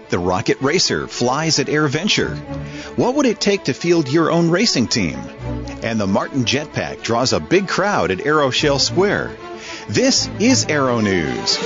The Rocket Racer flies at AirVenture. What would it take to field your own racing team? And the Martin Jetpack draws a big crowd at Aeroshell Square. This is Aero News.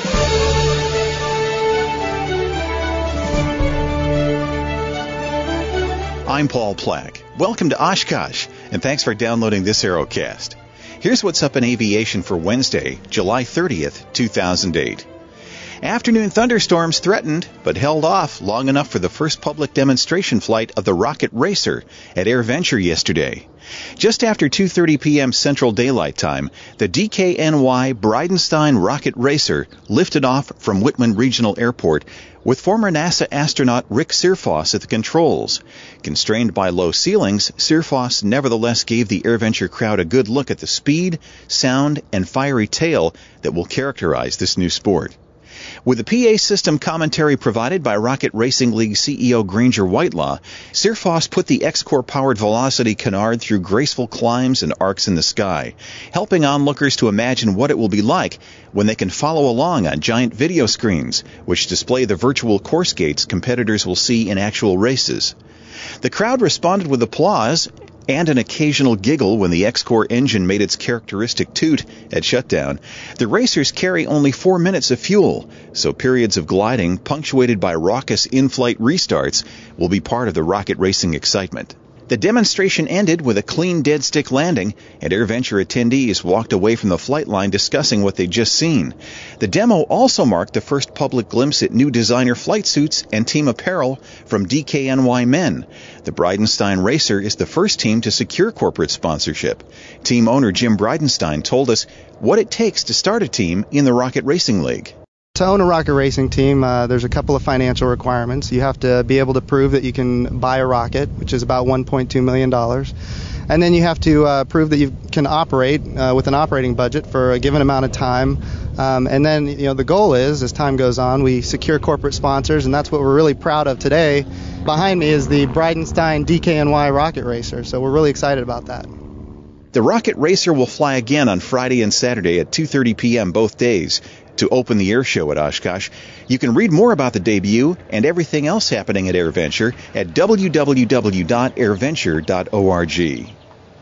I'm Paul Plack. Welcome to Oshkosh, and thanks for downloading this Aerocast. Here's what's up in aviation for Wednesday, July 30th, 2008. Afternoon thunderstorms threatened, but held off long enough for the first public demonstration flight of the Rocket Racer at AirVenture yesterday. Just after 2:30 p.m. Central Daylight Time, the DKNY Bridenstine Rocket Racer lifted off from Whitman Regional Airport with former NASA astronaut Rick Searfoss at the controls. Constrained by low ceilings, Searfoss nevertheless gave the AirVenture crowd a good look at the speed, sound, and fiery tail that will characterize this new sport. With the PA system commentary provided by Rocket Racing League CEO Granger Whitelaw, Searfoss put the X-Core-powered Velocity canard through graceful climbs and arcs in the sky, helping onlookers to imagine what it will be like when they can follow along on giant video screens, which display the virtual course gates competitors will see in actual races. The crowd responded with applause and an occasional giggle when the X-Core engine made its characteristic toot at shutdown. The racers carry only 4 minutes of fuel, so periods of gliding, punctuated by raucous in-flight restarts, will be part of the rocket racing excitement. The demonstration ended with a clean dead-stick landing, and AirVenture attendees walked away from the flight line discussing what they'd just seen. The demo also marked the first public glimpse at new designer flight suits and team apparel from DKNY Men. The Bridenstine Racer is the first team to secure corporate sponsorship. Team owner Jim Bridenstine told us what it takes to start a team in the Rocket Racing League. To own a rocket racing team, there's a couple of financial requirements. You have to be able to prove that you can buy a rocket, which is about $1.2 million. And then you have to prove that you can operate with an operating budget for a given amount of time. And then, the goal is, as time goes on, we secure corporate sponsors, and that's what we're really proud of today. Behind me is the Bridenstine DKNY Rocket Racer, so we're really excited about that. The Rocket Racer will fly again on Friday and Saturday at 2:30 p.m. both days to open the air show at Oshkosh. You can read more about the debut and everything else happening at AirVenture at www.airventure.org.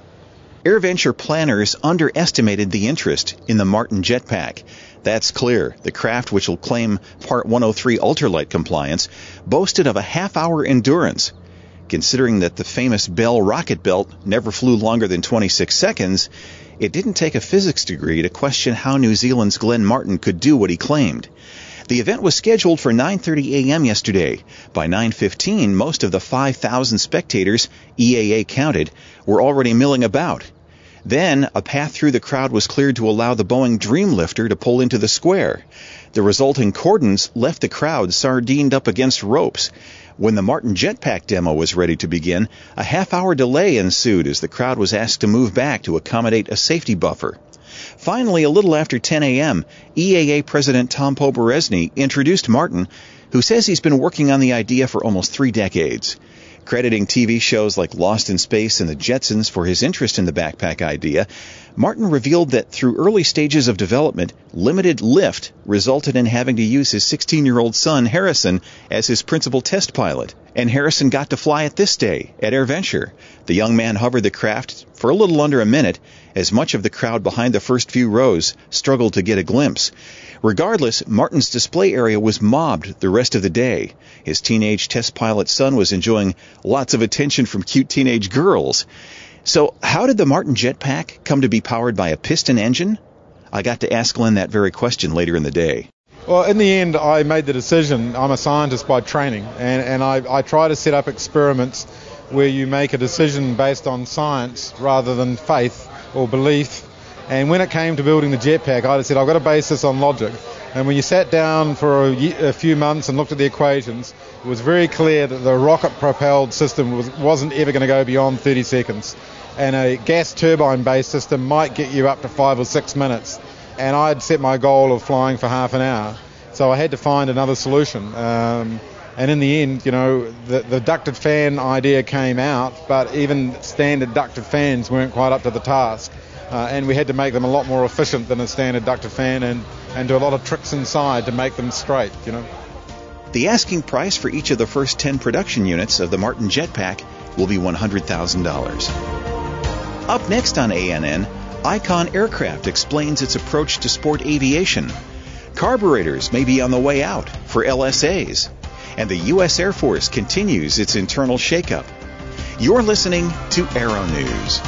AirVenture planners underestimated the interest in the Martin Jetpack. That's clear. The craft, which will claim Part 103 ultralight compliance, boasted of a half-hour endurance. Considering that the famous Bell rocket belt never flew longer than 26 seconds, it didn't take a physics degree to question how New Zealand's Glenn Martin could do what he claimed. The event was scheduled for 9:30 a.m. yesterday. By 9:15, most of the 5,000 spectators, EAA counted, were already milling about. Then, a path through the crowd was cleared to allow the Boeing Dreamlifter to pull into the square. The resulting cordons left the crowd sardined up against ropes. When the Martin Jetpack demo was ready to begin, a half-hour delay ensued as the crowd was asked to move back to accommodate a safety buffer. Finally, a little after 10 a.m., EAA President Tom Poberezny introduced Martin, who says he's been working on the idea for almost 3 decades. Crediting TV shows like Lost in Space and The Jetsons for his interest in the backpack idea, Martin revealed that through early stages of development, limited lift resulted in having to use his 16-year-old son, Harrison, as his principal test pilot. And Harrison got to fly it this day at AirVenture. The young man hovered the craft for a little under a minute, as much of the crowd behind the first few rows struggled to get a glimpse. Regardless, Martin's display area was mobbed the rest of the day. His teenage test pilot son was enjoying lots of attention from cute teenage girls. So how did the Martin Jetpack come to be powered by a piston engine? I got to ask Glenn that very question later in the day. Well, in the end, I made the decision. I'm a scientist by training, and I try to set up experiments where you make a decision based on science rather than faith or belief. And when it came to building the jetpack, I said, I've got to base this on logic. And when you sat down for a few months and looked at the equations, it was very clear that the rocket-propelled system wasn't ever going to go beyond 30 seconds. And a gas turbine-based system might get you up to 5 or 6 minutes. And I'd set my goal of flying for half an hour. So I had to find another solution. And in the end, the ducted fan idea came out, but even standard ducted fans weren't quite up to the task. And we had to make them a lot more efficient than a standard ducted fan and do a lot of tricks inside to make them straight, The asking price for each of the first 10 production units of the Martin Jetpack will be $100,000. Up next on ANN, Icon Aircraft explains its approach to sport aviation. Carburetors may be on the way out for LSAs. And the U.S. Air Force continues its internal shakeup. You're listening to Aero News.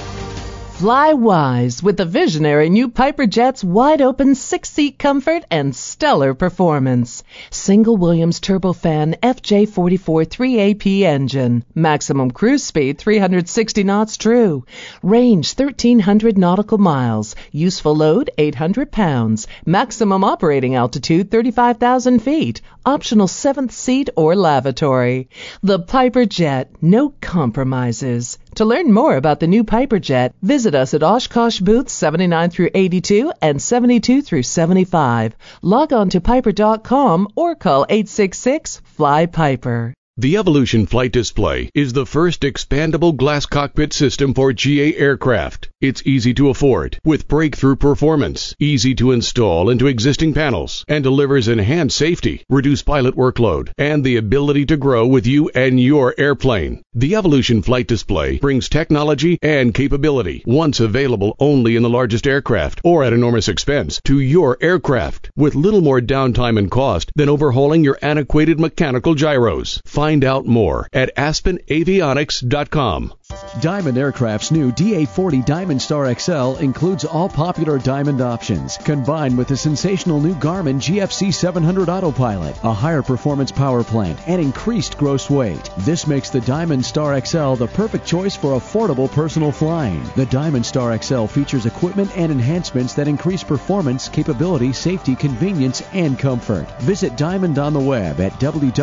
Fly wise with the visionary new Piper Jet's wide-open 6-seat comfort and stellar performance. Single Williams turbofan FJ44 3AP engine. Maximum cruise speed 360 knots true. Range 1,300 nautical miles. Useful load 800 pounds. Maximum operating altitude 35,000 feet. Optional 7th seat or lavatory. The Piper Jet, no compromises. To learn more about the new Piper Jet, visit us at Oshkosh booths 79 through 82 and 72 through 75. Log on to piper.com or call 866-FLY-PIPER. The Evolution Flight Display is the first expandable glass cockpit system for GA aircraft. It's easy to afford, with breakthrough performance, easy to install into existing panels, and delivers enhanced safety, reduced pilot workload, and the ability to grow with you and your airplane. The Evolution Flight Display brings technology and capability, once available only in the largest aircraft or at enormous expense, to your aircraft, with little more downtime and cost than overhauling your antiquated mechanical gyros. Find out more at AspenAvionics.com. Diamond Aircraft's new DA40 Diamond Star XL includes all popular Diamond options, combined with the sensational new Garmin GFC 700 Autopilot, a higher performance power plant, and increased gross weight. This makes the Diamond Star XL the perfect choice for affordable personal flying. The Diamond Star XL features equipment and enhancements that increase performance, capability, safety, convenience, and comfort. Visit Diamond on the web at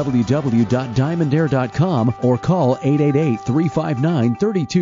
www.diamondair.com or call 888-359-3220.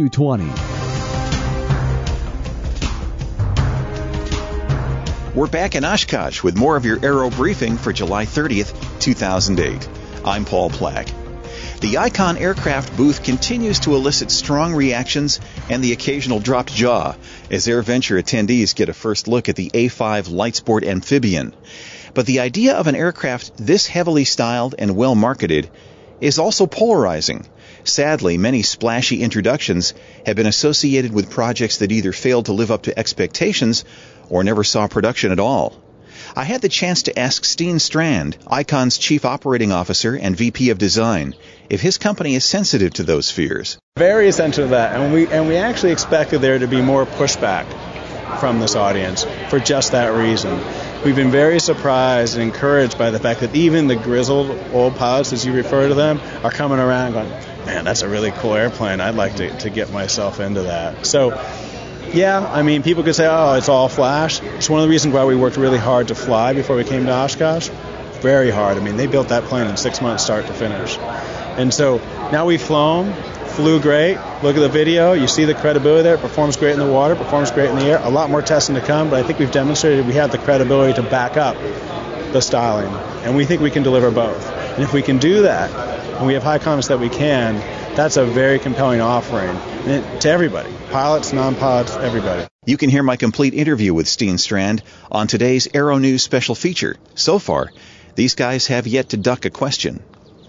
We're back in Oshkosh with more of your Aero Briefing for July 30th, 2008. I'm Paul Plack. The Icon Aircraft booth continues to elicit strong reactions and the occasional dropped jaw as AirVenture attendees get a first look at the A5 Lightsport Amphibian. But the idea of an aircraft this heavily styled and well marketed is also polarizing. Sadly, many splashy introductions have been associated with projects that either failed to live up to expectations or never saw production at all. I had the chance to ask Steen Strand, Icon's Chief Operating Officer and VP of Design, if his company is sensitive to those fears. Very sensitive to that, and we actually expected there to be more pushback from this audience for just that reason. We've been very surprised and encouraged by the fact that even the grizzled old pilots, as you refer to them, are coming around going, man, that's a really cool airplane. I'd like to get myself into that. So, yeah, I mean, people could say, oh, it's all flash. It's one of the reasons why we worked really hard to fly before we came to Oshkosh. Very hard. I mean, they built that plane in 6 months start to finish. And so now we've flown, flew great. Look at the video. You see the credibility there. It performs great in the water, performs great in the air. A lot more testing to come, but I think we've demonstrated we have the credibility to back up the styling. And we think we can deliver both. And if we can do that, and we have high confidence that we can, that's a very compelling offering to everybody, pilots, non-pilots, everybody. You can hear my complete interview with Steen Strand on today's Aero News special feature. So far, these guys have yet to duck a question.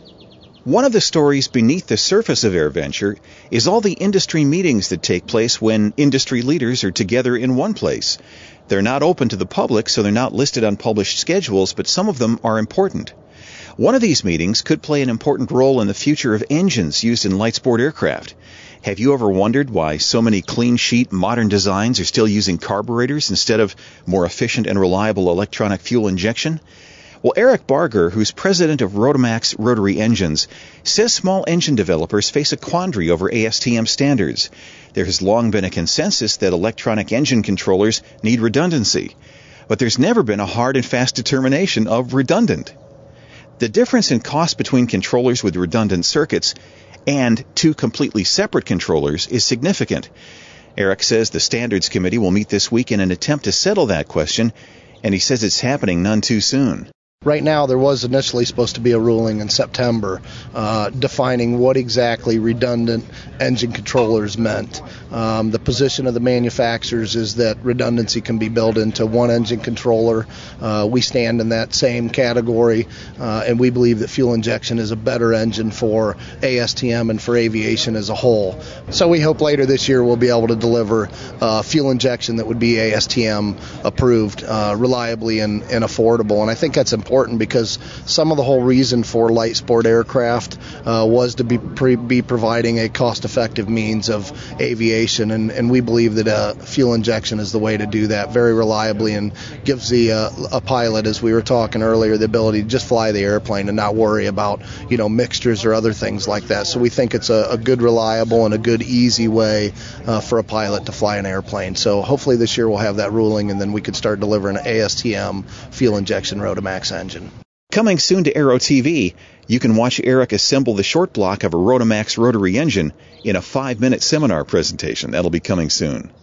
One of the stories beneath the surface of AirVenture is all the industry meetings that take place when industry leaders are together in one place. They're not open to the public, so they're not listed on published schedules, but some of them are important. One of these meetings could play an important role in the future of engines used in light sport aircraft. Have you ever wondered why so many clean sheet modern designs are still using carburetors instead of more efficient and reliable electronic fuel injection? Well, Eric Barger, who's president of Rotomax Rotary Engines, says small engine developers face a quandary over ASTM standards. There has long been a consensus that electronic engine controllers need redundancy, but there's never been a hard and fast determination of redundant. The difference in cost between controllers with redundant circuits and two completely separate controllers is significant. Eric says the Standards Committee will meet this week in an attempt to settle that question, and he says it's happening none too soon. Right now, there was initially supposed to be a ruling in September defining what exactly redundant engine controllers meant. The position of the manufacturers is that redundancy can be built into one engine controller. We stand in that same category, and we believe that fuel injection is a better engine for ASTM and for aviation as a whole. So we hope later this year we'll be able to deliver fuel injection that would be ASTM approved reliably and affordable. And I think that's important because some of the whole reason for light sport aircraft was to be providing a cost-effective means of aviation, and we believe that fuel injection is the way to do that very reliably and gives a pilot, as we were talking earlier, the ability to just fly the airplane and not worry about mixtures or other things like that. So we think it's a good, reliable, and a good, easy way for a pilot to fly an airplane. So hopefully this year we'll have that ruling, and then we could start delivering an ASTM fuel injection Rotamax engine. Coming soon to Aero TV, you can watch Eric assemble the short block of a Rotamax rotary engine in a 5-minute seminar presentation. That'll be coming soon.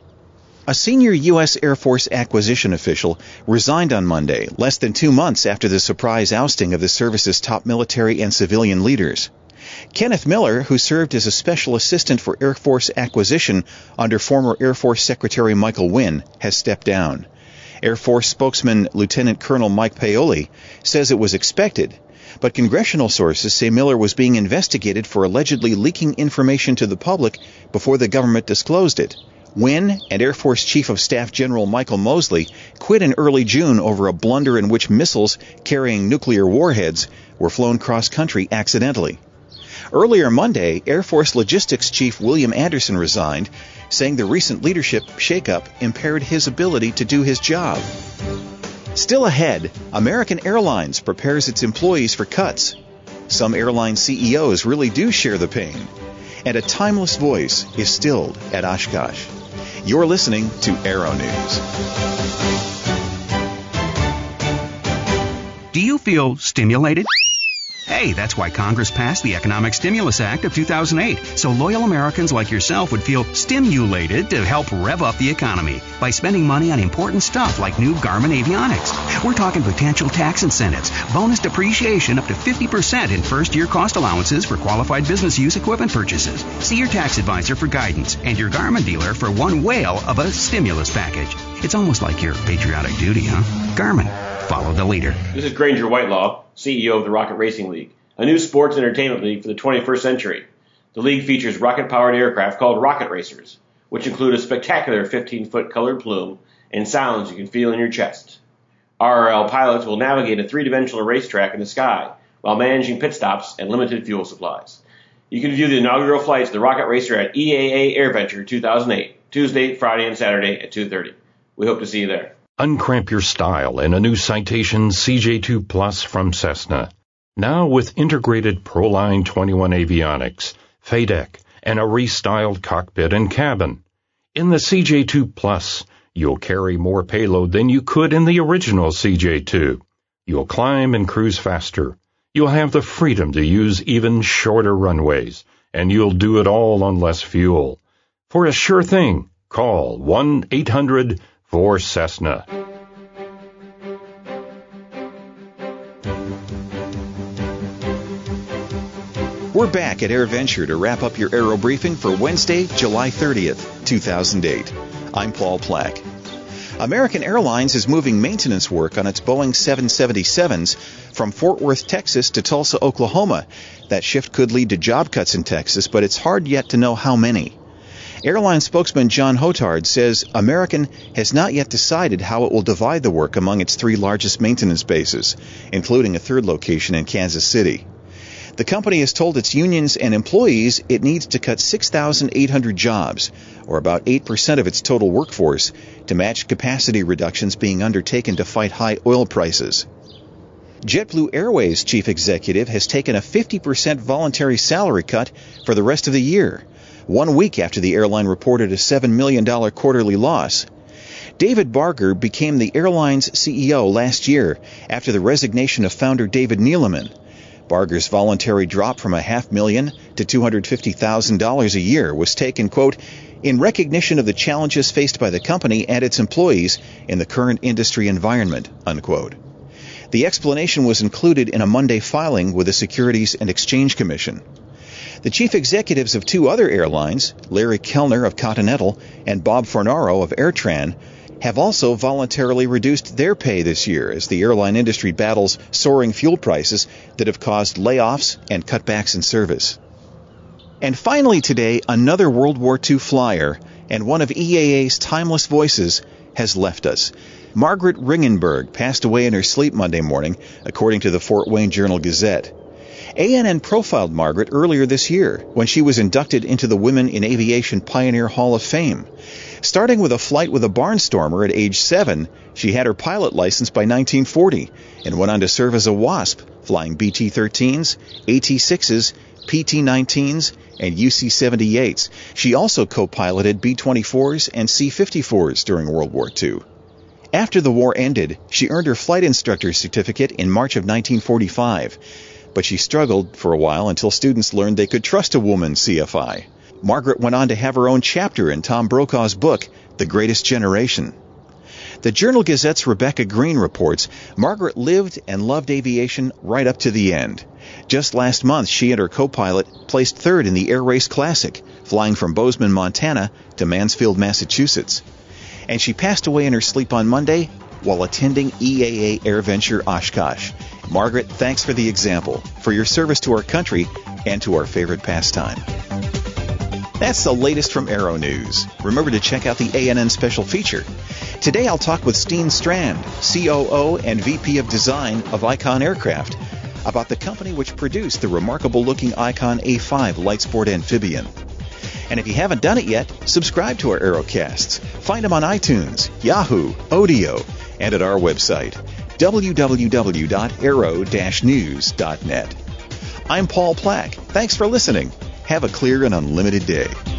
A senior U.S. Air Force acquisition official resigned on Monday, less than 2 months after the surprise ousting of the service's top military and civilian leaders. Kenneth Miller, who served as a special assistant for Air Force acquisition under former Air Force Secretary Michael Wynne, has stepped down. Air Force spokesman Lieutenant Colonel Mike Paoli says it was expected, but congressional sources say Miller was being investigated for allegedly leaking information to the public before the government disclosed it. Wynne and Air Force Chief of Staff General Michael Mosley quit in early June over a blunder in which missiles carrying nuclear warheads were flown cross-country accidentally. Earlier Monday, Air Force Logistics Chief William Anderson resigned, saying the recent leadership shakeup impaired his ability to do his job. Still ahead, American Airlines prepares its employees for cuts. Some airline CEOs really do share the pain. And a timeless voice is stilled at Oshkosh. You're listening to Aero News. Do you feel stimulated? Hey, that's why Congress passed the Economic Stimulus Act of 2008, so loyal Americans like yourself would feel stimulated to help rev up the economy by spending money on important stuff like new Garmin avionics. We're talking potential tax incentives, bonus depreciation up to 50% in first-year cost allowances for qualified business use equipment purchases. See your tax advisor for guidance and your Garmin dealer for one whale of a stimulus package. It's almost like your patriotic duty, huh? Garmin. Follow the leader. This is Granger Whitelaw, CEO of the Rocket Racing League, a new sports entertainment league for the 21st century. The league features rocket-powered aircraft called rocket racers, which include a spectacular 15-foot colored plume and sounds you can feel in your chest. RRL pilots will navigate a three-dimensional racetrack in the sky while managing pit stops and limited fuel supplies. You can view the inaugural flights of the Rocket Racer at EAA AirVenture 2008, Tuesday, Friday, and Saturday at 2:30. We hope to see you there. Uncramp your style in a new Citation CJ2 Plus from Cessna. Now with integrated Proline 21 avionics, FADEC, and a restyled cockpit and cabin. In the CJ2 Plus, you'll carry more payload than you could in the original CJ2. You'll climb and cruise faster. You'll have the freedom to use even shorter runways, and you'll do it all on less fuel. For a sure thing, call 1-800-4Cessna. We're back at AirVenture to wrap up your Aero Briefing for Wednesday, July 30th, 2008. I'm Paul Plack. American Airlines is moving maintenance work on its Boeing 777s from Fort Worth, Texas to Tulsa, Oklahoma. That shift could lead to job cuts in Texas, but it's hard yet to know how many. Airline spokesman John Hotard says American has not yet decided how it will divide the work among its three largest maintenance bases, including a third location in Kansas City. The company has told its unions and employees it needs to cut 6,800 jobs, or about 8% of its total workforce, to match capacity reductions being undertaken to fight high oil prices. JetBlue Airways chief executive has taken a 50% voluntary salary cut for the rest of the year, 1 week after the airline reported a $7 million quarterly loss. David Barger became the airline's CEO last year after the resignation of founder David Neeleman. Barger's voluntary drop from $500,000 to $250,000 a year was taken, quote, in recognition of the challenges faced by the company and its employees in the current industry environment, unquote. The explanation was included in a Monday filing with the Securities and Exchange Commission. The chief executives of two other airlines, Larry Kellner of Continental and Bob Fornaro of AirTran, have also voluntarily reduced their pay this year as the airline industry battles soaring fuel prices that have caused layoffs and cutbacks in service. And finally today, another World War II flyer and one of EAA's timeless voices has left us. Margaret Ringenberg passed away in her sleep Monday morning, according to the Fort Wayne Journal-Gazette. ANN profiled Margaret earlier this year when she was inducted into the Women in Aviation Pioneer Hall of Fame. Starting with a flight with a Barnstormer at age 7, she had her pilot license by 1940 and went on to serve as a WASP, flying BT-13s, AT-6s, PT-19s, and UC-78s. She also co-piloted B-24s and C-54s during World War II. After the war ended, she earned her flight instructor's certificate in March of 1945. But she struggled for a while until students learned they could trust a woman CFI. Margaret went on to have her own chapter in Tom Brokaw's book, The Greatest Generation. The Journal-Gazette's Rebecca Green reports Margaret lived and loved aviation right up to the end. Just last month, she and her co-pilot placed third in the Air Race Classic, flying from Bozeman, Montana to Mansfield, Massachusetts. And she passed away in her sleep on Monday while attending EAA AirVenture Oshkosh. Margaret, thanks for the example, for your service to our country and to our favorite pastime. That's the latest from Aero News. Remember to check out the ANN special feature. Today I'll talk with Steen Strand, COO and VP of Design of Icon Aircraft, about the company which produced the remarkable-looking Icon A5 light sport amphibian. And if you haven't done it yet, subscribe to our Aerocasts. Find them on iTunes, Yahoo, Odeo, and at our website, www.aero-news.net. I'm Paul Plack. Thanks for listening. Have a clear and unlimited day.